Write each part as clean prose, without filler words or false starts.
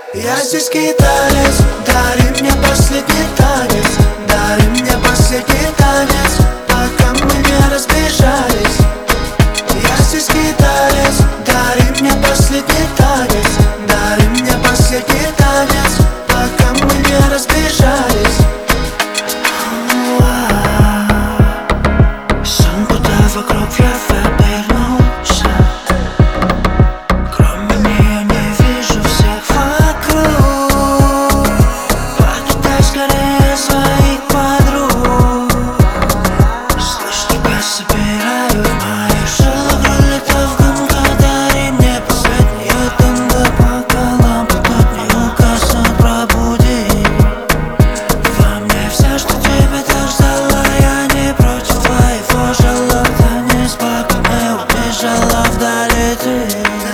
Я здесь скиталец, дари мне последний танец, дари мне последний танец, пока мы не разбежались. Я здесь скиталец, дари мне последний танец, дари мне последний танец, пока мы не разбежались. Сон, куда вокруг я обернулся, кроме нее не вижу всех вокруг. Покидай скорее своих подруг. Слышь, тебя собираю в моих жилах, пролетав громко, дари мне последнюю танго, пока лампа тут не угаснет, пробуди во мне все, что тебя так ждала. Я не против твоего желания, спокойно убежала вдали ты.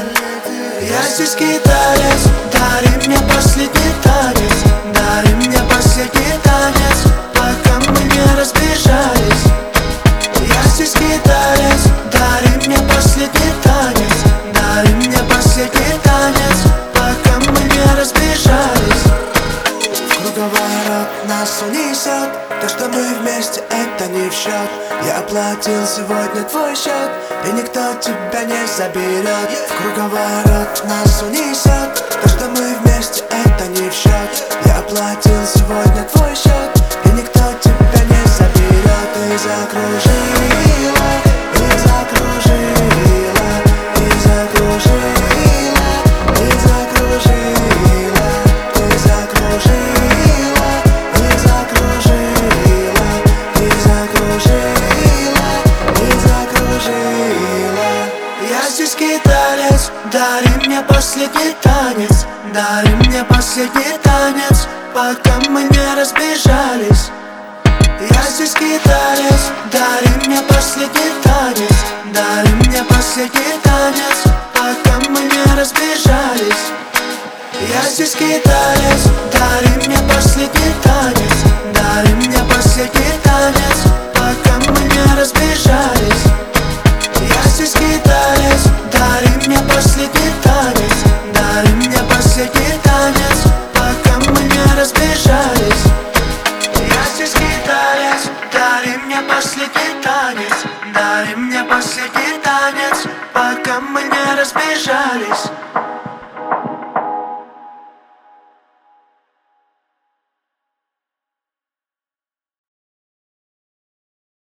Я здесь скиталец, дари мне последний танец, дари мне последний танец, пока мы не разбежались. Я здесь скиталец, дари мне последний танец, дари мне последний танец, пока мы не разбежались. В круговорот нас унесет, то, что мы вместе, это не в счет. Я оплатил сегодня твой счет, и никто тебя не заберет. В круговорот нас унесет, то, что мы вместе, это не в счет. Я оплатил сегодня твой счет, и никто тебя не заберет. Ты закружила, ты закружила, ты закружила, ты закружила, ты закружила, ты закружила, ты закружила, ты закружила. Я здесь скиталец, дари мне последний танец, дари мне последний танец, пока мы не разбежались. Я здесь скиталец, дари мне последний танец, дари мне последний танец, пока мы не разбежались. Я здесь скиталец, дари мне последний танец, дари мне последний танец, пока мы не разбежались. Я здесь скиталец, дари мне последний танец, дари мне последний танец, пока мы не разбежались. Я здесь скиталец, дари мне последний танец, дари мне последний танец, пока мы не разбежались.